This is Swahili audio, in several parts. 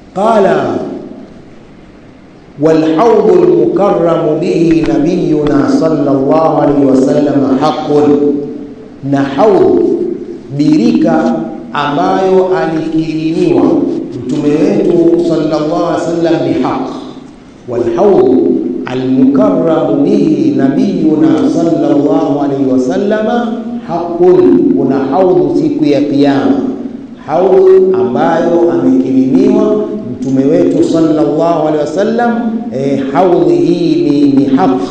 قال والحوض المكرم به نبينا صلى الله عليه وسلم حق. Na haudh, birika ambayo alikirimiwa mtume wetu sallallahu alaihi wasallam ni haq. Walhaudh almukarram bihi nabiyuna sallallahu alaihi wasallam haqqun. Kuna haudh siku ya kiyama, haudh ambayo amekirimiwa mtume wetu sallallahu alaihi wasallam. Haudh hii ni haq.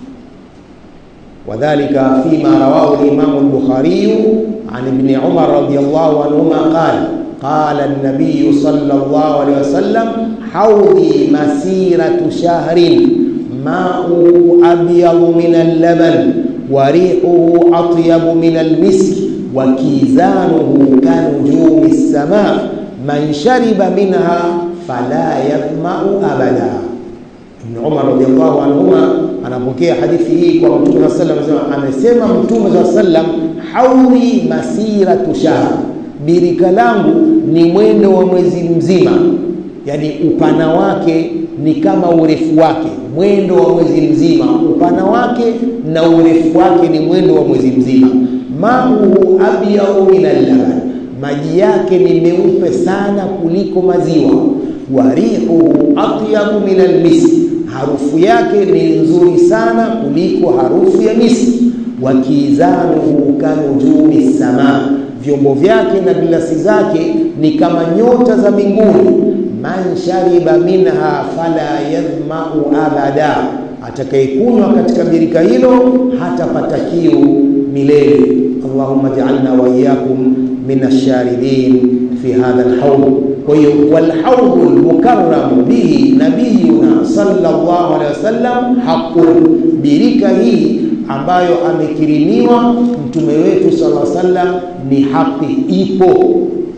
وذلك فيما رواه الإمام البخاري عن ابن عمر رضي الله عنهما قال النبي صلى الله عليه وسلم حوضي مسيرة شهر ماؤه أبيض من اللبن وريحه أطيب من المسك وكيزانه كنجوم السماء من شرب منها فلا يظمأ أبدا. Ibn Umar radiyallahu anhuma anapokea hadithi hii kwa Mtume sallallahu alaihi wasallam. Amesema Mtume sallallahu alaihi wasallam, hawi masiratu shahr, birika langu ni mwendo wa mwezi mzima. Yani upana wake ni kama urefu wake, mwendo wa mwezi mzima. Upana wake na urefu wake ni mwendo wa mwezi mzima. Ma'uhu abyadu min al-laban, maji yake ni meupe sana kuliko maziwa. Warihuhu atyabu min al-misk, harufu yake ni nzuri sana kuliko harufu ya miski. Wakizanuhu kanujumi sama, vyombo vyake na bilasi zake ni kama nyota za mbinguni. Man shariba minha fala yadhma'u abada, atakayekunywa katika birika hilo hatapata kiu milele. Allahumma ja'alna wa iyyakum minash sharibin fi hadha al-hawd. Kwa hiyo walhawd al-mukarram bihi nabiyuna sallallahu alaihi wasallam haqqun, birika hii ambayo amekirimiwa mtume wetu sallallahu alaihi wasallam ni haki, ipo.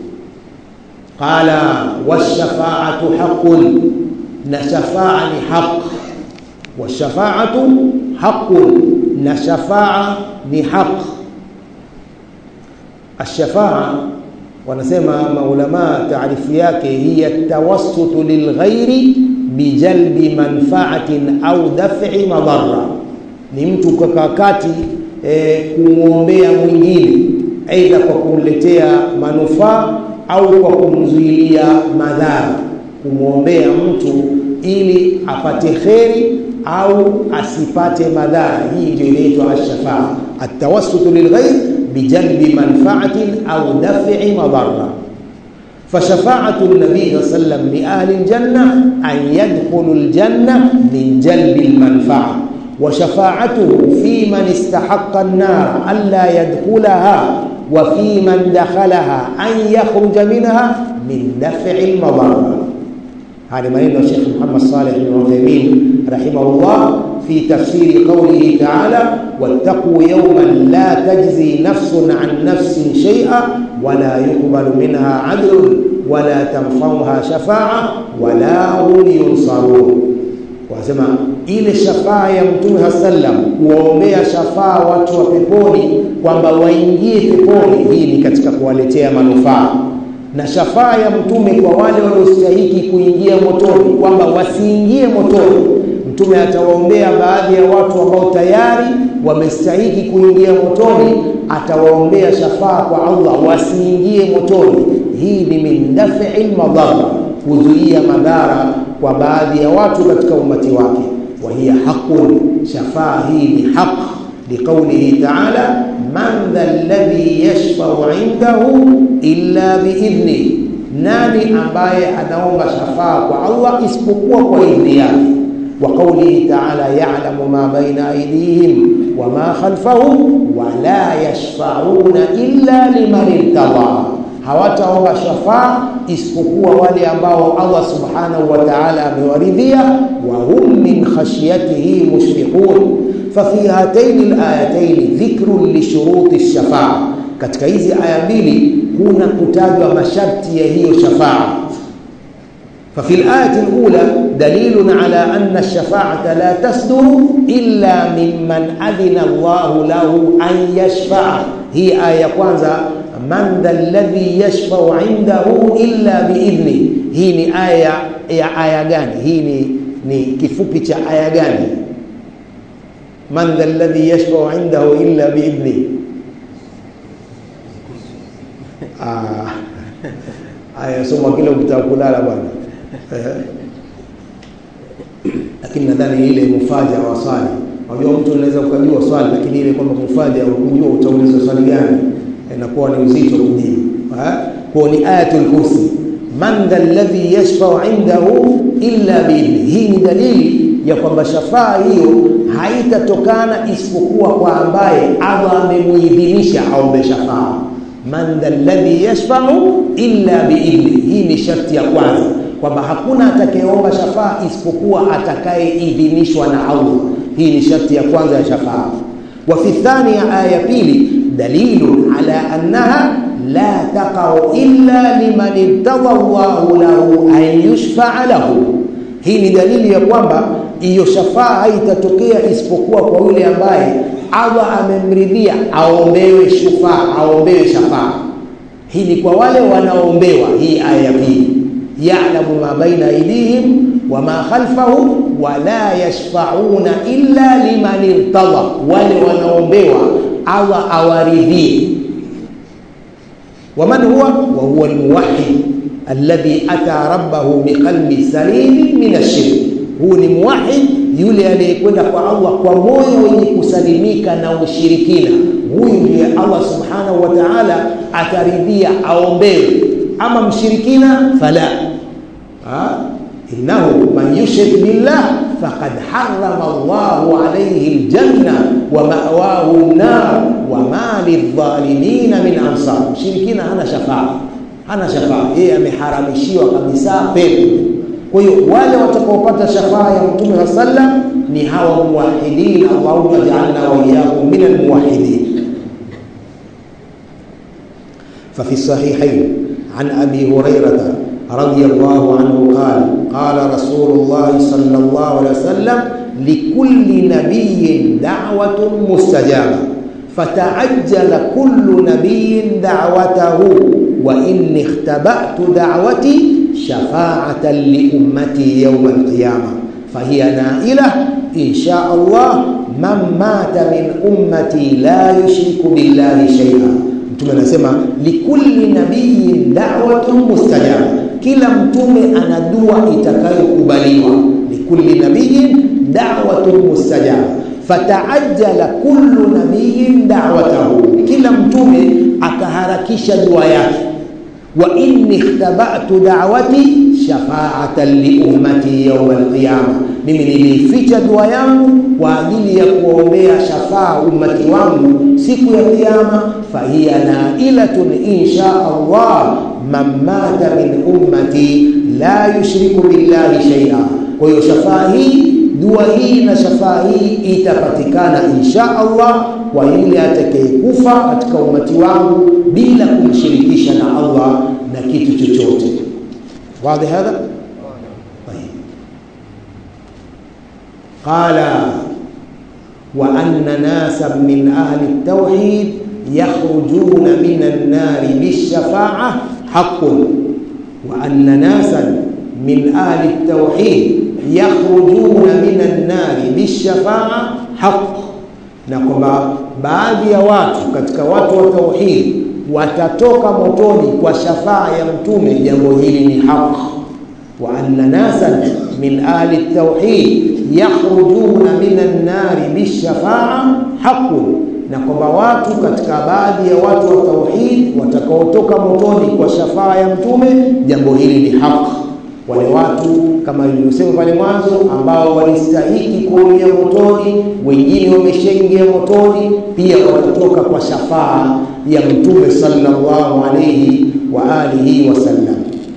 Qala washafa'atu haqqun, na shafa'a ni haq. Washafa'atu haqqun, na shafa'a ni haq. Ash-shafa'a wanasema maulama taarifu yake hiya tawassutu lilghairi bijalbi manfa'atin au daf'i madarra. Ni mtu kwa kati kumwombea mwingine, aidha kwa kumletea manufaa au kwa kumzuilia madhara. Kumwombea mtu ili apate kheri au asipate madhara, hii ndio inaitwa ash-shafa'a. At-tawassutu lilghairi bijalbi manfa'atin au daf'i madarra. فشفاعة النبي صلى الله عليه وسلم لأهل الجنة أن يدخلوا الجنة من جلب المنفعة، وشفاعته في من استحق النار ألا يدخلها، وفي من دخلها أن يخرج منها من دفع المضرة. هذا ما يقول الشيخ محمد صالح بن عثيمين رحمه الله في تفسير قوله تعالى واتقوا يوما لا تجزي نفس عن نفس شيئا ولا يقبل منها عدل ولا تنفعها شفاعة ولا هم ينصرون. Wasema ile shafaa ya Mtume sallam, kuwaombea shafaa watu wa peponi kwamba waingie peponi, hii ni katika kuwaletea manufaa. Na shafaa ya Mtume kwa wale waliostahili kuingia motoni kwamba wasiingie motoni, Mtume atawaombea baadhi ya watu ambao tayari wamestahili kuingia motoni, atawaombea shafaa kwa Allah wasiingie motoni. Hii ni min daf'il madhara, kuzuia madhara kwa baadhi ya watu katika umati wake. Wa hiya haqqun, shafaa hii ni haq, liqaulihi ta'ala man dhal ladhi yashfa'u 'indahu illa biidhni, nani ambaye anaomba shafaa kwa Allah isipokuwa kwa idhni yake. Wa qawlihi ta'ala ya'lamu ma baina aydihim wa ma khalfahum wa la yashfa'una illa liman irtada, hawataomba shafaa isipokuwa wale ambao Allah subhanahu wa ta'ala amewaridhia. Wa hum min khashyatihi mushfiqun. Fafi hataini al-ayataini dhikrun li shuruti ash-shafaa, katika hizi aya mbili kuna kutajwa masharti ya hiyo shafaa. ففي الآية الأولى دليل على أن الشفاعة لا تصدر إلا ممن أذن الله له أن يشفع. هي آية kwanza man dhalladhi yashfa'u 'indahu illa biidhni. Hii ni aya gani? Hii ni kifupi cha aya gani? Man dhalladhi yashfa'u 'indahu illa biidhni. Aya soma kile utakulala bwana. Lakini nadhani ile mufaja wa swali, unajua mtu anaweza kujua swali lakini ile kwamba mufaja unajua utaulizwa swali gani inakuwa ni uzito kujibu. Kwa ni ayatul kursi, man dhalladhi yashfa'u 'indahu illa biidhni. Hii ni dalili ya kwamba shafaa hiyo haitatokana isipokuwa kwa ambaye Allah amemuidhinisha aombe shafaa. Man dhalladhi yashfa'u illa biidhni. Hii ni sharti ya kwanza, kwamba hakuna atakayeomba shafaa isipokuwa atakayeidhinishwa na Allah. Hii ni sharti ya kwanza ya shafaa. Wa fi thaniya, aya pili, dalilu ala annaha la taqa'u illa liman irtada Allahu lahu an yushfa'a lahu. Hii ni dalili ya kwamba hiyo shafaa haitatokea isipokuwa kwa yule ambaye Allah amemridhia aombewe shafaa. Hii ni kwa wale wanaombewa. Hii aya pili, ya'lamu ma baina aydihim wa ma khalfahum wa la yashfa'una illa liman irtada. Wale wanaombewa Allah awaridhie. Waman huwa almuwahhid alladhi ata rabbahu biqalbi salim min ash-shirk. Huu ni muwahhid, yule aliyekwenda kwa Allah kwa moyo wenye kusalimika na ushirikina. Huyu ndiye Allah subhanahu wa ta'ala ataridhia aombewe. Ama mshirikina fala. Innahu man yushrik billah faqad harrama Allahu alayhi aljanna wa ma'wahu an-nar wa ma lidh-dhalimin min ansar. Mshirikina hana shafaa, yeye ameharamishiwa kabisa pepo. Kwa hiyo wale watakaopata shafaa ya Mtume sallam ni hawa muwahhidin. Allahumma ij'alna wa iyyakum min al-muwahhidin. fa fi sahihayn an Abi Hurairah radiyallahu anhu qala Rasulullah sallallahu alaihi wasallam likulli nabiyyin da'watun mustajaba fata'ajjala kullu nabiyyin da'watahu wa inni ikhtaba'tu da'wati shafa'atan li ummati yawm al-qiyamah fahiya na'ilah insha Allah man mata min ummati la yushriku billahi shay'an. Mtume anasema likulli nabiyyin da'watun mustajaba, kila mtume ana dua itakayokubaliwa. Likulli nabiyyin da'watun mustajaba fata'ajjala kullu nabiyyin da'watahu, kila mtume akaharakisha dua yake. Wa inni ikhtaba'tu da'wati shafa'atan li ummati yawm al-qiyamah, mimi nilificha dua yangu kwa ajili ya kuombea shafaa ummati wangu siku ya kiyama. Fahiya na'ilatun insha Allah man mata min ummati la yushriku billahi shay'a. Kwa hiyo shafaa hii, dua hii na shafaa hii itapatikana insha Allah kwa yule atakayekufa katika ummati wangu bila kumshirikisha na Allah na kitu chochote. Wazi hadha? Qala wa anna nasan min ahli at-tauhid yakhrujuna min an-nari bish-shafa'ah haqqun. Wa anna nasan min ahli at-tauhid yakhrujuna min an-nari bish-shafa'ah haqq, na kwamba baadhi ya watu katika watu wa tauhid watatoka motoni kwa shafaa ya mtume. Jambo hili ni haki. Wa anna nasan min ahli at-tauhid yakhrujuna min an-nari bish-shafa'ah haqqun, na kwamba watu katika baadhi ya watu wa tauhid watakaotoka motoni kwa shafaa ya mtume. Jambo hili ni haki. Wale watu kama nilivyosema pale mwanzo ambao walistahiki kuingia motoni, wengine wameshaingia motoni, pia watatoka kwa shafaa ya mtume sallallahu alayhi wa alihi wasallam.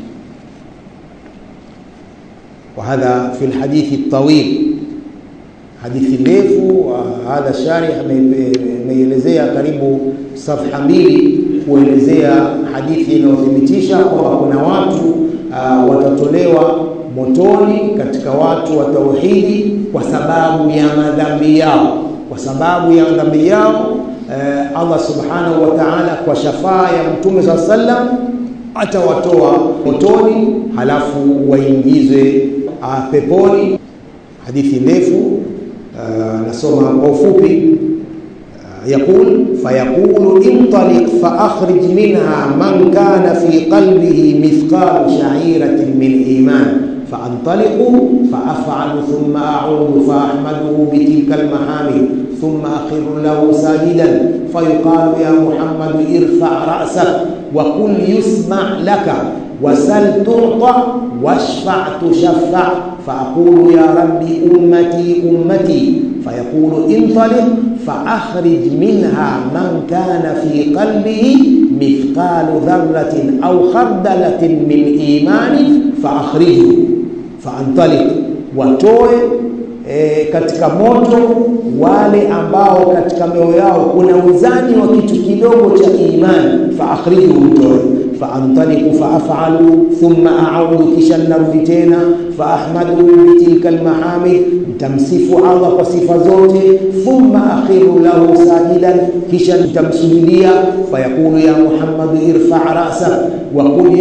وهذا في الحديث الطويل، hadithi ndefu. Hadha sharih ameelezea karibu safha mbili kuelezea hadithi inayothibitisha kwamba kuna watu watatolewa motoni katika watu wa tauhidi kwa sababu ya madhambi yao. Allah subhanahu wa ta'ala kwa shafaa ya Mtume sallam atawatoa motoni halafu waingizwe peponi. Hadithi ndefu nasoma kwa ufupi. يقول فيقول انطلق فأخرج منها من كان في قلبه مثقال شعيرة من إيمان فأنطلق فأفعل ثم أعود فأحمده بتلك المحامد ثم أخر له ساجدا فيقال يا محمد ارفع رأسك وقل يسمع لك وسل تعطى واشفع تشفع فأقول يا ربي أمتي أمتي فيقول انطلق فأخرج منها من كان في قلبه مثقال ذرة أو خردلة من إيمان فأخرجه فأنطلق وتوe katika moto wale ambao katika mioyo yao kuna uzani wa kitu kidogo cha imani faakhrijuhu mtoe faantaliqu faaf'alu thumma a'udu kisha narudi tena faahmadu bitilka almahamid tamsifu Allah kwa sifa zote thumma akhiru lahu sajidan kisha tamsujudia fayaqulu ya Muhammad irfa' ra'sak wa qul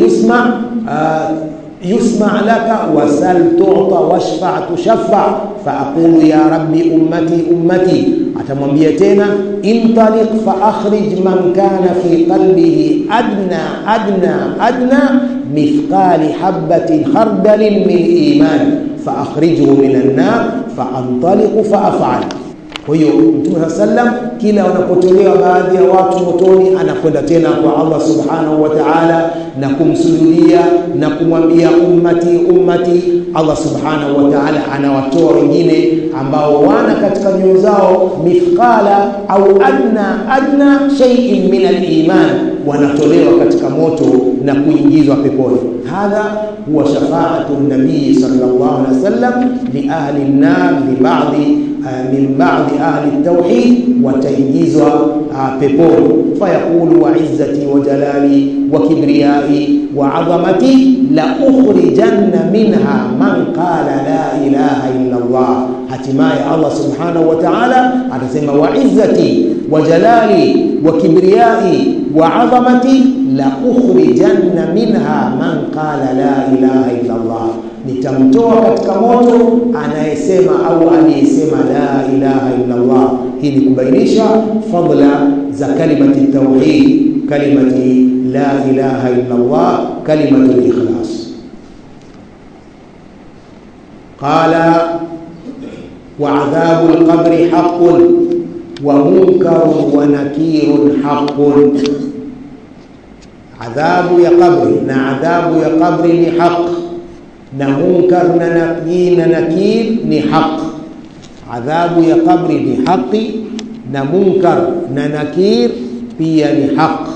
يسمع لك وسل تعطى واشفع تشفع فأقول يا ربي أمتي أمتي atamwambia tena intaliq فأخرج من كان في قلبه أدنى مثقال حبة خردل من إيمان فأخرجه من النار فأنطلق فأفعل. Kwa hiyo Mtume sallam kila wanapotolewa baadhi ya watu motoni anakwenda tena kwa Allah subhanahu wa ta'ala na kumsujudia na kumwambia ummati ummati. Allah subhanahu wa ta'ala anawatoa wengine ambao wana katika nyoyo zao mithqala au adna shay'in min al-iman, wanatolewa katika moto na kuingizwa peponi. Hadha huwa shafa'atu an-nabii sallallahu alaihi wasallam li ahli an-nar min ba'di ahli at-tauhid, wataingizwa peponi. Fayaqulu wa izzati wa jalali wa kibriyai wa 'azamati la ukhrijanna minha man qala la ilaha illa Allah. Hatimaye Allah subhanahu wa ta'ala atasema wa izzati wa jalali wa kibriyai wa 'azamati la ukhrijanna minha man qala la ilaha illa Allah. Nitamtoa katika moto anayesema au aliyesema la ilaha illa Allah. Hii ni kubainisha fadla za kalimati tauhid, kalimati la ilaha illa Allah, kalimatu ikhlas. Qala wa adhabu al-qabri haqqun wa munkarun wa nakirun haqqun. Adhabu ya qabri na adhabu ya qabri ni haqq, na munkar na nakir ni haq. Adhabu ya qabri ni haqi na munkar na nakir pia ni haq.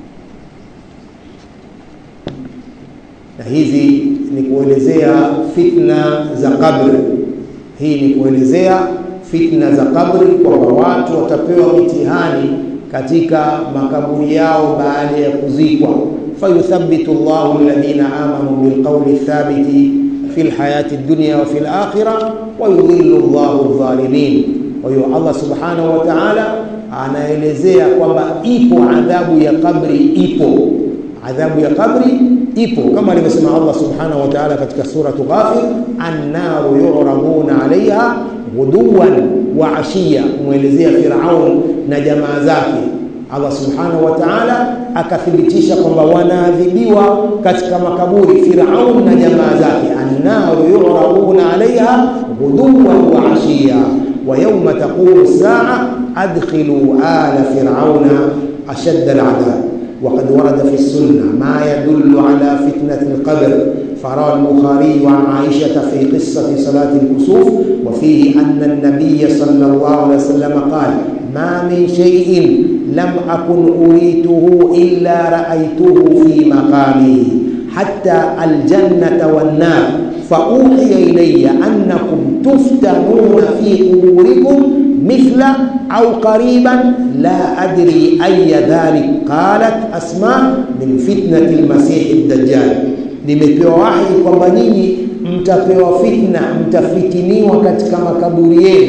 Na hizi ni kuelezea fitna za qabri. Hii ni kuelezea fitna za qabri, kwa watu watapewa mitihani katika makaburi yao baada ya kuzikwa. فيثبت الله الذين آمنوا بالقول الثابت في الحياة الدنيا وفي الآخرة ويضل الله الظالمين. ويو الله سبحانه وتعالى anaelezea kwamba ipo adhabu ya kabri, ipo adhabu ya kabri ipo, kama alivyosema Allah subhanahu wa ta'ala katika suratu Ghafir, an-naru yu'raduna 'alayha ghuduwan wa 'ashiya, muelezea Firaun na jamaa zake. Allah subhanahu wa ta'ala akathibitisha kwamba wanaadhibiwa katika makaburi Firaun na jamaa zake. An-naru yu'raduna 'alayha ghuduwan wa 'ashiya wa yawma taqumu as-sa'a adkhilu ala fir'auna ashadda al-'adab. وقد ورد في السنة ما يدل على فتنة القبر. فروى البخاري عن عائشة في قصة صلاة الكسوف وفيه أن النبي صلى الله عليه وسلم قال: ما من شيء لم أكن أريته إلا رأيته في مقامه حتى الجنة والنار، فأوحي إلي أنكم تفتنون في قبوركم مثل أو قريبا لا أدري أي ذلك. قالت أسماء: من فتنة المسيح الدجال. Nimepewa wahi kwamba nyinyi mtapewa fitna, mtafitiniwa katika makaburi yenu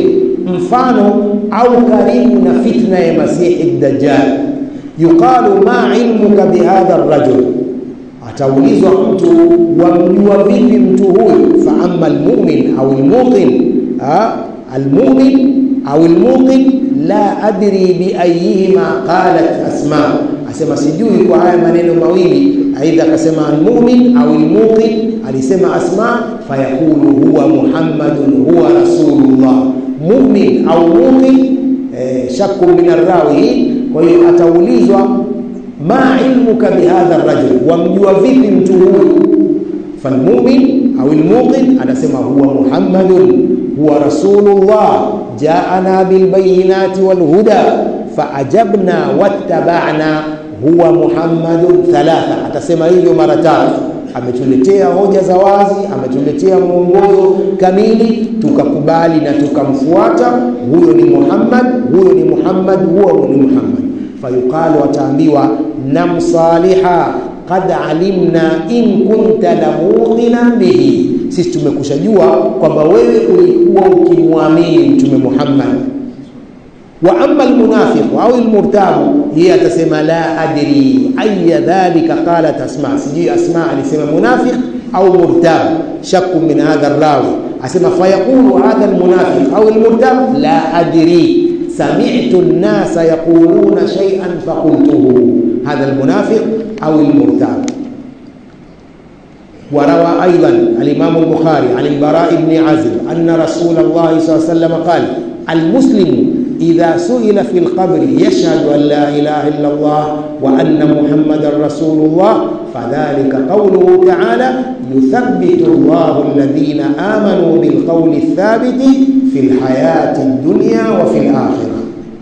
mfano au karibu na fitna ya Masihi ad-Dajjal. Yuqalu ma ilmuka bihadha ar-rajul, ataulizwa mtu, wamjua vipi mtu huyu? Fa amma al-mu'min au al-muqin, al-mu'min au al-muqin la adri bi ayyihima qalat Asma, asema sijui kwa haya maneno mawili, aidha akasema al-mu'min au al-muqin, alisema Asma, fayaqulu huwa Muhammadun huwa rasulullah. Mu'min au muqin shakku min ar-rawi. Kwa hiyo ataulizwa ma ilmuka bihadha ar-rajul, wamjua vipi mtu huyu? Falmu'min au al-muqin anasema huwa Muhammadun huwa rasulullah jaana bil bayinati wal huda faajabna wattaba'na huwa Muhammadun thalatha. Atasema hivyo mara tatu, ametuletea hoja za wazi, ametuletea mwongozo kamili, tukakubali na tukamfuata. Huyo ni Muhammad, huyo ni Muhammad, huyo ni Muhammad. Fayuqalu, ataambiwa nam saliha qad alimna in kunta lamuqinan bihi, sisi tumekushajua kwamba wewe ulikuwa ukimwamini mtume Muhammad. Wa amma almunafiq au almurtab, yeye atasema la adri ayya dhalika qalat Asma, sijui Asma alisema munafiq au murtab, shakku min hadha ar-rawi. Asema fayaqulu hadha almunafiq au almurtab la adri sami'tu an-nasa yaquluna shay'an faqultuhu, hadha almunafiq au almurtab. وروى أيضا الإمام البخاري عن البراء بن عازب أن رسول الله صلى الله عليه وسلم قال المسلم إذا سئل في القبر يشهد أن لا إله إلا الله وأن محمد رسول الله فذلك قوله تعالى يثبت الله الذين آمنوا بالقول الثابت في الحياة الدنيا وفي الآخرة.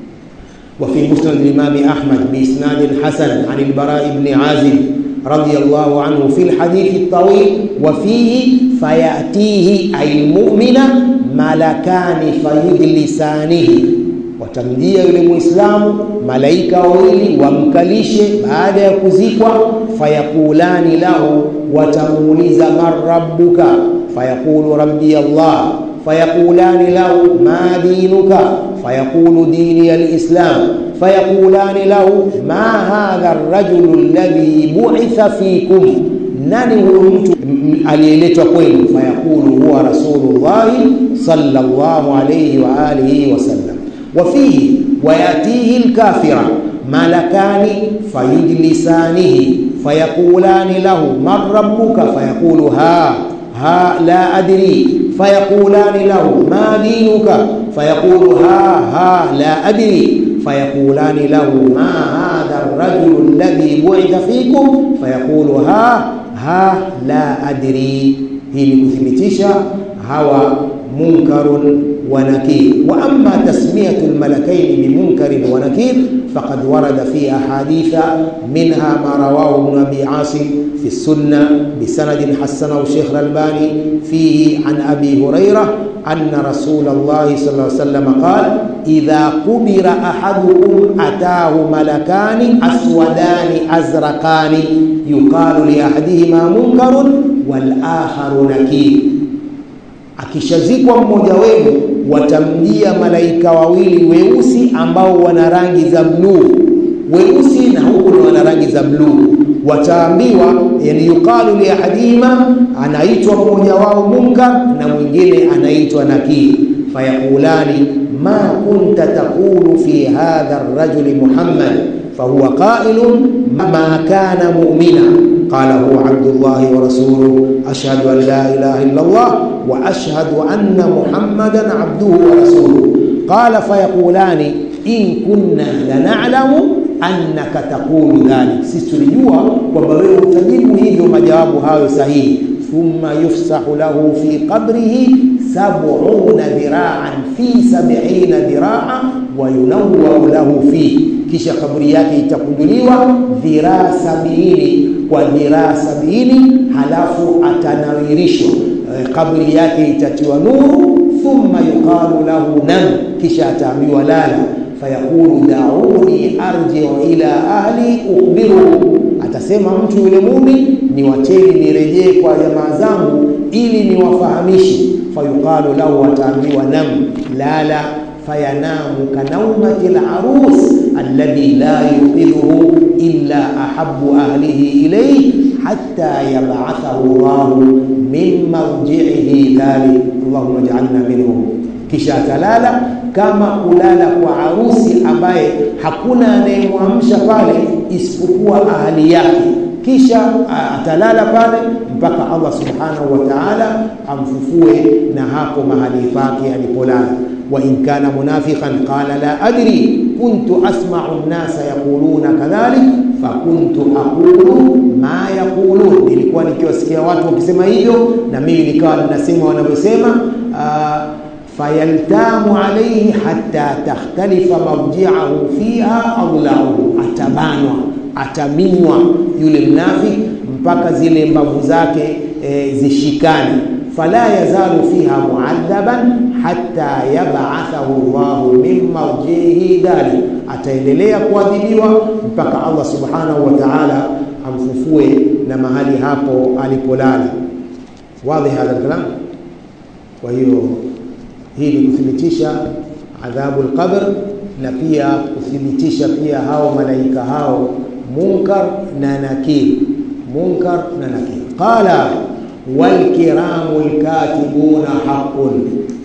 وفي مسند الإمام أحمد بإسناد حسن عن البراء بن عازب رضي الله عنه في الحديث الطويل وفيه فيأتيه أي المؤمن ملكان فيجلسانه, watamjia yule muislamu malaika wawili wamkalishe baada ya kuzikwa. Fayakulani lahu, watamuuliza man rabbuka, fayaqulu rabbi Allah. Fayakulani lahu ma dinuka, fayaqulu dini al-islam. فيقولان له ما هذا الرجل الذي بعث فيكم, nani huyo mtu aliyeletwa kwenu? Fayaqulu huwa rasulullah sallallahu alayhi wa alihi wasallam. وفيه وياتيه الكافر ملكان فيجلسانه فيقولان له من ربك, فيقول ها لا أدري. فيقولان له ما دينك, فيقول ها لا أدري. فيقولان له ما هذا الرجل الذي بعث فيكم, فيقول ها لا أدري. هي كثبتيشا هو منكر ونكير. وأما تسمية الملكين بمنكر ونكير فقد ورد في أحاديث منها ما رواه ابن أبي عاصم في السنة بسند حسنه الشيخ الألباني فيه عن أبي هريرة أن رسول الله صلى الله عليه وسلم قال إذا قبر أحدكم أتاه ملكان أسودان أزرقان يقال لأحدهما منكر والآخر نكير. Akishazikwa mmoja wenu watamjia malaika wawili weusi ambao wana rangi za bluu, weusi na huku wana rangi za bluu. Wataambiwa, yani yuqalu li ahadima, anaitwa mmoja wao munkar na mwingine anaitwa nakir. Fayakulani ma kunta taqulu fi hadha ar-rajuli Muhammad, fahuwa qailun ma kana mu'mina. Qala huwa Abdullah wa rasuluhu ashhadu an la ilaha illa Allah wa ashhadu anna Muhammadan abduhu wa rasuluhu. Qala fayaqulani in kunna lana'lamu annaka taqulu dhalik, sisi tulijua kwamba wewe utajibu hivyo majawabu hayo sahihi. Thumma yufsahu lahu fi qabrihi 70 dhira'an fi 70 dhira'a wa yunawwaru lahu fi, kisha kaburi yake itakunduliwa dhiraa 70 kwa dhiraa 70, halafu atanawirishwa, kaburi yake itatiwa nuru. Thumma yuqalu lahu nam, kisha ataambiwa lala. Fayaqulu da'uni arji'u ila ahli ukhbiruhu, atasema mtu yule muumini, niwacheni nirejee kwa jamaa zangu ili niwafahamishe. Fayuqalu lahu, ataambiwa nam, lala. fayanamu kanaumati al-arus alladhi la yuqidhuhu illa ahabbu ahlihi ilayhi hatta yab'athahu Allah min marji'ihi dhalik. Allahumma ij'alna minhum. Kisha atalala kama kulala kwa harusi ambaye hakuna anayemwamsha pale isipokuwa ahli yake. Kisha atalala pale mpaka Allah subhanahu wa ta'ala amfufue na hapo mahali pake alipolala. Wa in kana munafiqan qala la adri kuntu asma'u an-nasa yaquluna kadhalik fa kuntu aqulu ma yaqulun, nilikuwa nikiwasikia watu wakisema hivyo na mimi nikawa ninasema wanavyosema. Fayaltamu alayhi hatta takhtalifa marji'ahu fiha adlahu, atabanwa, ataminywa yule mnafiki mpaka zile mbavu zake zishikane. Fala yazalu fiha mu'adhaban hatta yab'athahu Allahu min marji'ihi dhalik, ataendelea kuadhibiwa mpaka Allah subhanahu wa ta'ala amfufue na mahali hapo alipolala. Wazi hadha kalam. Kwa hiyo hii ni kuthibitisha adhabu al-qabr na pia kuthibitisha pia hao malaika hao munkar na nakir. Munkar na nakir. Qala wal kiramul katibuna haqqun,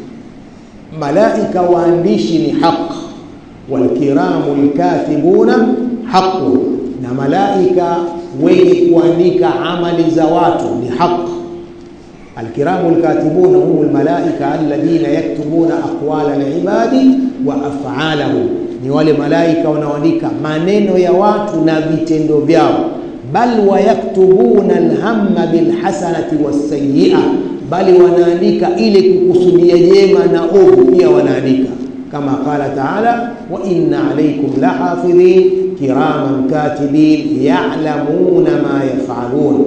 malaika waandishi ni haq. Wal kiramul katibuna haqqun, na malaika wenye kuandika amali za watu ni haq. الكرام الكاتبون هم الملائكة الذين يكتبون أقوال العباد وأفعالهم, ni wale malaika wanaoandika maneno ya watu na vitendo vyao. Bal wayaktubuna alhamma bilhasanati wasayyi'a, bali wanaandika ile kukusudia jema na ovu pia wanaandika, kama qala ta'ala wa inna alaykum lahafidhin kiraman katibin ya'lamuna ma yaf'alun.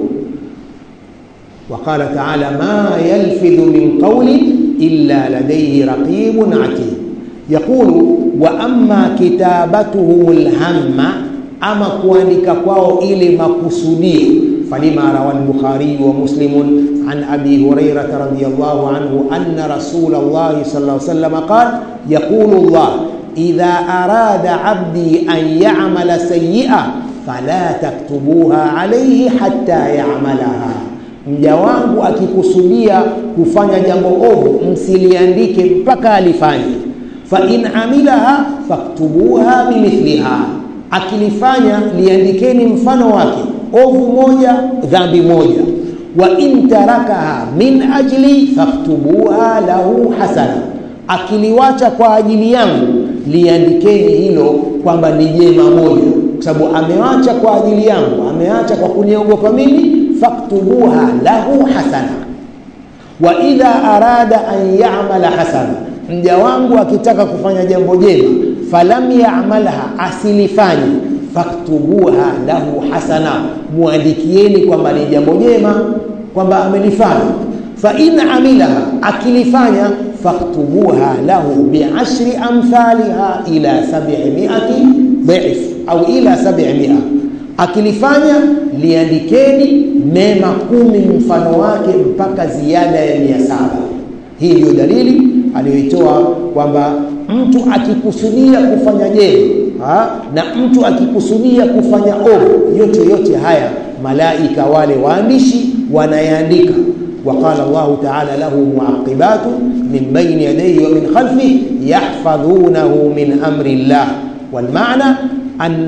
وقال تعالى ما يلفظ من قول إلا لديه رقيب عتيد. يقول وأما كتابته الهم، أما كوانك كواو إلي مقصودي، فلما روى البخاري ومسلم عن أبي هريرة رضي الله عنه أن رسول الله صلى الله عليه وسلم قال يقول الله إذا أراد عبدي أن يعمل سيئة فلا تكتبوها عليه حتى يعملها. Mja wangu akikusudia kufanya jambo ovu msiliandike mpaka alifanye. Fa in amilaha faktubuha bimithliha, akilifanya liandikeni mfano wake, ovu moja dhambi moja. Wa in tarakaha min ajli faktubuha lahu hasana, akiliwacha kwa ajili yangu liandikeni hilo kwamba ni jema moja, kwa sababu amewacha kwa ajili yangu, ameacha kwa kuniogopa mimi, faktubuha lahu hasana. Wa idha arada an ya'mala hasana, mja wangu akitaka kufanya jambo jema, falam ya'malha, asilifanye, faktubuha lahu hasana, muandikieni kwamba ni jambo jema, kwamba amelifanya. Fa in amilaha, akilifanya, faktubuha lahu bi'ashri amthaliha ila 700 dhif au ila 700, akilifanya liandikeni mema 10 mfano wake mpaka ziada ya 700. Hii ndio dalili aliyoitoa kwamba mtu akikusudia kufanya jema na mtu akikusudia kufanya ovu, yote haya malaika wale waandishi wanayaandika. وقال الله تعالى له معقبات من بين يديه ومن خلفه يحفظونه من أمر الله. والمعنى أن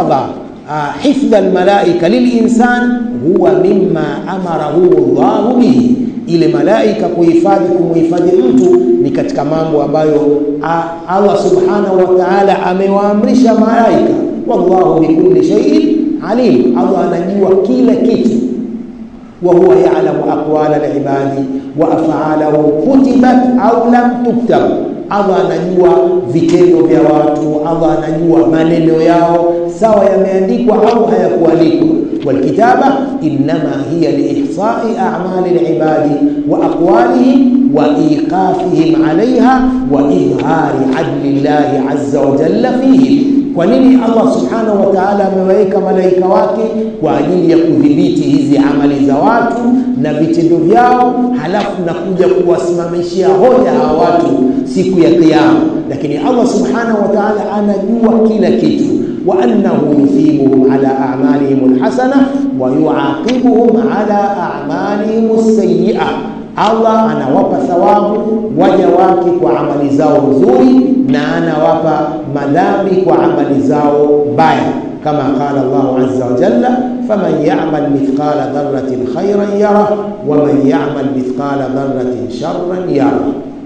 حفظ الملائكة للإنسان هو مما أمره الله به. ile malaika kuhifadhi mtu ni katika mambo ambayo Allah subhanahu wa ta'ala amewaamrisha malaika. Wallahu bikulli shay'in alim, Allah anajua kila kitu. wa huwa ya'lamu aqwala al-ibadi wa af'alahu kutibat aw lam tuktab, Allah anajua vitendo vya watu, Allah anajua maneno yao sawa yameandikwa au hayakuandikwa. Walkitaba inma hiya liihsa'i a'mali al-ibadi wa aqwalihim wa iqafihim 'alayha wa izhari 'adli Allah 'azza wa jalla fihi. Kwa nini Allah subhanahu wa ta'ala ameweka malaika wake? Kwa ajili ya kudhibiti hizi amali za watu na vitendo vyao, halafu na kuja kuwasimamishia hoja hawa watu siku ya Kiyama. Lakini Allah subhanahu wa ta'ala anajua kila kitu, wa annahu yuthibuhum ala a'malihim alhasana wa yu'aqibuhum ala a'malihim as-sayyi'ah. Allah anawapa thawabu waja wake kwa amali zao nzuri na anawapa madhambi kwa amali zao mbaya, kama qala Allah azza wa jalla, faman ya'mal mithqala dharratin khayran yarah wa man ya'mal mithqala dharratin sharran yarah.